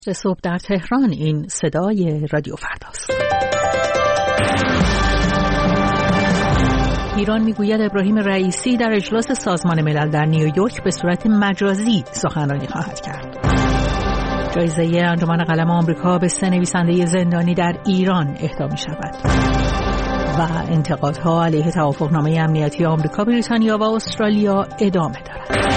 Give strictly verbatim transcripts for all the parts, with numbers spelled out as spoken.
صبح در تهران. این صدای رادیو فرداست. ایران میگوید ابراهیم رئیسی در اجلاس سازمان ملل در نیویورک به صورت مجازی سخنرانی خواهد کرد. جایزه انجمن قلم آمریکا به سه نویسنده زندانی در ایران اهدا می شود. و انتقادها علیه توافقنامه امنیتی آمریکا، بریتانیا و استرالیا ادامه دارد.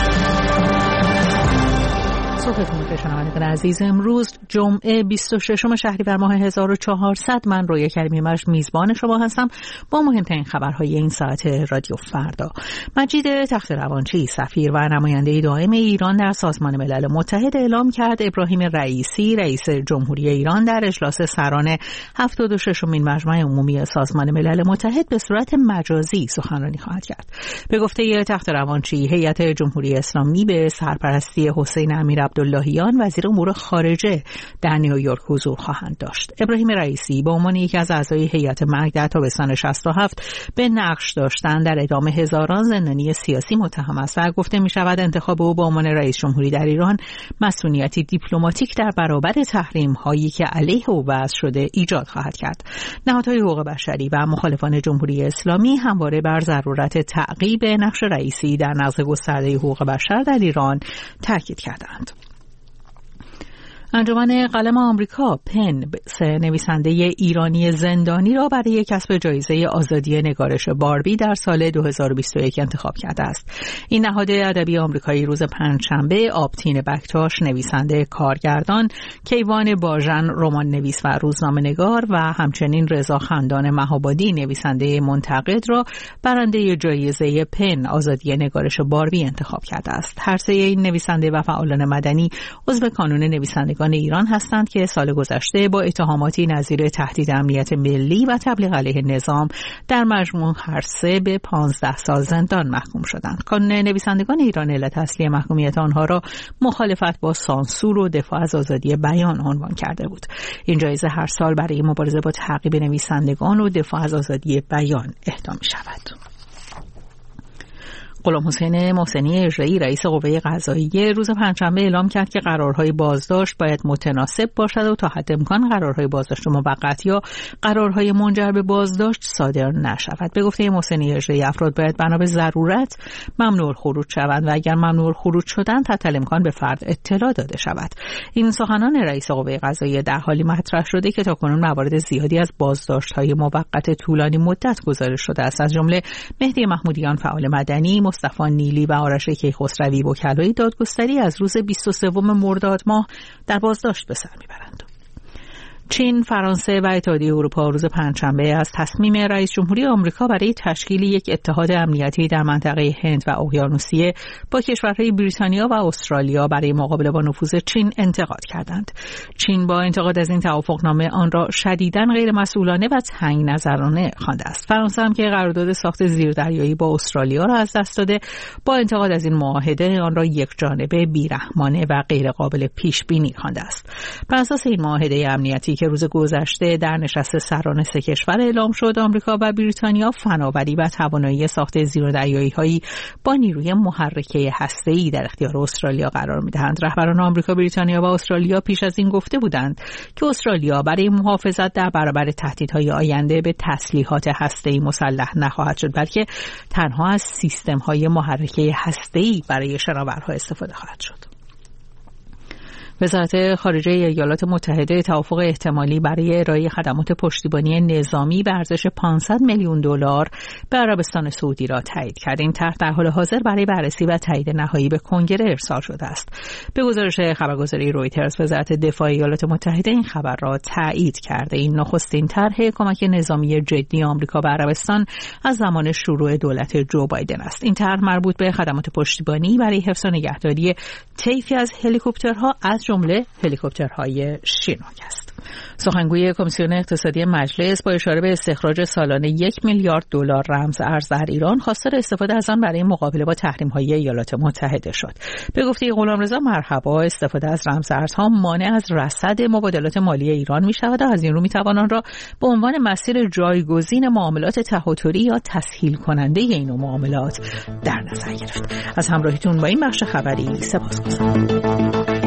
صبحتون بخیر شنوندگان عزیز. امروز جمعه بیست و ششم شهریور ماه هزار و چهارصد، من رویا کریمی مرج میزبان شما هستم با مهمترین خبرهای این ساعت رادیو فردا. مجید تخت‌روانچی، سفیر و نماینده دائم ایران در سازمان ملل متحد، اعلام کرد ابراهیم رئیسی، رئیس جمهوری ایران، در اجلاس سران هفتاد و ششمین مجمع عمومی سازمان ملل متحد به صورت مجازی سخنرانی خواهد کرد. به گفته تخت‌روانچی، هیئت جمهوری اسلامی به سرپرستی حسین امیر عبداللهیان، وزیر امور خارجه، در نیویورک حضور خواهند داشت. ابراهیم رئیسی به عنوان یکی از اعضای هیئت مرگ در تابستان شصت و هفت به نقش داشتن در اعدام هزاران زندانی سیاسی متهم است و گفته می شود انتخاب او به عنوان رئیس جمهوری در ایران مسئولیتی دیپلماتیک در برابر تحریم هایی که علیه او وضع شده ایجاد خواهد کرد. نهادهای حقوق بشری و مخالفان جمهوری اسلامی همواره بر ضرورت تعقیب نقش رئیسی در نقض گسترده حقوق بشر در ایران تاکید کردند. انجمن قلم آمریکا، پن، سه نویسنده ایرانی زندانی را برای کسب جایزه آزادی نگارش باربی در سال دو هزار و بیست و یک انتخاب کرده است. این نهاد ادبی آمریکایی روز پنجشنبه آبتین بکتاش، نویسنده کارگردان، کیوان باژن، رمان نویس و روزنامه‌نگار، و همچنین رضا خندان مهابادی، نویسنده منتقد، را برنده جایزه پن آزادی نگارش باربی انتخاب کرده است. هر سه این نویسنده و فعالان مدنی عضو کانون نویسندگان ایران هستند که سال گذشته با اتهاماتی نظیر تهدید امنیت ملی و تبلیغ علیه نظام در مجموع هر سه به پانزده سال زندان محکوم شدند. کانون نویسندگان ایران علت اصلی محکومیت آنها را مخالفت با سانسور و دفاع از آزادی بیان عنوان کرده بود. این جایزه هر سال برای مبارزه با تعقیب نویسندگان و دفاع از آزادی بیان اهدا می شود. غلام حسین محسنی اجرایی، رئیس قوه قضاییه، روز پنجشنبه اعلام کرد که قرارهای بازداشت باید متناسب باشد و تا حد امکان قرارهای بازداشت موقت یا قرارهای منجر به بازداشت صادر نشود. به گفته محسنی اجرایی، افراد باید بنا به ضرورت ممنوع خروج شوند و اگر ممنوع خروج شدند حتی امکان به فرد اطلاع داده شود. این سخنان رئیس قوه قضاییه در حالی مطرح شده که تاکنون موارد زیادی از بازداشت‌های موقت طولانی مدت گزارش شده است، از جمله مهدی محمودیان، فعال مدنی، مصطفی نیلی و آرش کیخسروی، وکلای دادگستری، از روز بیست و سوم مرداد ماه در بازداشت به سر میبرند. چین، فرانسه و اتحادیه اروپا روز پنجشنبه از تصمیم رئیس جمهوری آمریکا برای تشکیل یک اتحاد امنیتی در منطقه هند و اقیانوسیه با کشورهای بریتانیا و استرالیا برای مقابله با نفوذ چین انتقاد کردند. چین با انتقاد از این توافقنامه آن را شدیداً غیر مسئولانه و تنگ نظرانه خوانده است. فرانسه هم که قرارداد ساخت زیردریایی با استرالیا را از دست داده، با انتقاد از این معاهده آن را یکجانبه، بی‌رحمانه و غیر قابل پیش بینی خوانده است. بر اساس این معاهده امنیتی که روز گذشته در نشست سران سه کشور اعلام شد، آمریکا و بریتانیا فناوری و توانایی ساخت زیردریایی‌هایی با نیروی محرکه هسته‌ای در اختیار استرالیا قرار می‌دهند. رهبران آمریکا، بریتانیا و استرالیا پیش از این گفته بودند که استرالیا برای محافظت در برابر تهدیدهای آینده به تسلیحات هسته‌ای مسلح نخواهد شد، بلکه تنها از سیستم‌های محرکه هسته‌ای برای شناورها استفاده خواهد شد. وزارت خارجه ایالات متحده توافق احتمالی برای ارائه خدمات پشتیبانی نظامی به ارزش پانصد میلیون دلار به عربستان سعودی را تایید کرد. این طرح در حال حاضر برای بررسی و تایید نهایی به کنگره ارسال شده است. به گزارش خبرگزاری رویترز، وزارت دفاع ایالات متحده این خبر را تایید کرده. این نخستین طرح کمک نظامی جدی آمریکا به عربستان از زمان شروع دولت جو بایدن است. این طرح مربوط به خدمات پشتیبانی برای حفظ و نگهداری طیفی از هلیکوپترها از جمله هلیکوپترهای شینوک است. سخنگوی کمیسیون اقتصادی مجلس با اشاره به استخراج سالانه یک میلیارد دلار رمز ارز در ایران، خواستار استفاده از آن برای مقابله با تحریم‌های ایالات متحده شد. به گفته غلامرضا مرحبا، استفاده از رمز ارزها مانع از رصد مبادلات مالی ایران می‌شود و از این رو می‌توان آن را به عنوان مسیر جایگزین معاملات تهاتری یا تسهیل کننده این نوع معاملات در نظر گرفت. از همراهیتون با این بخش خبری سپاسگزارم.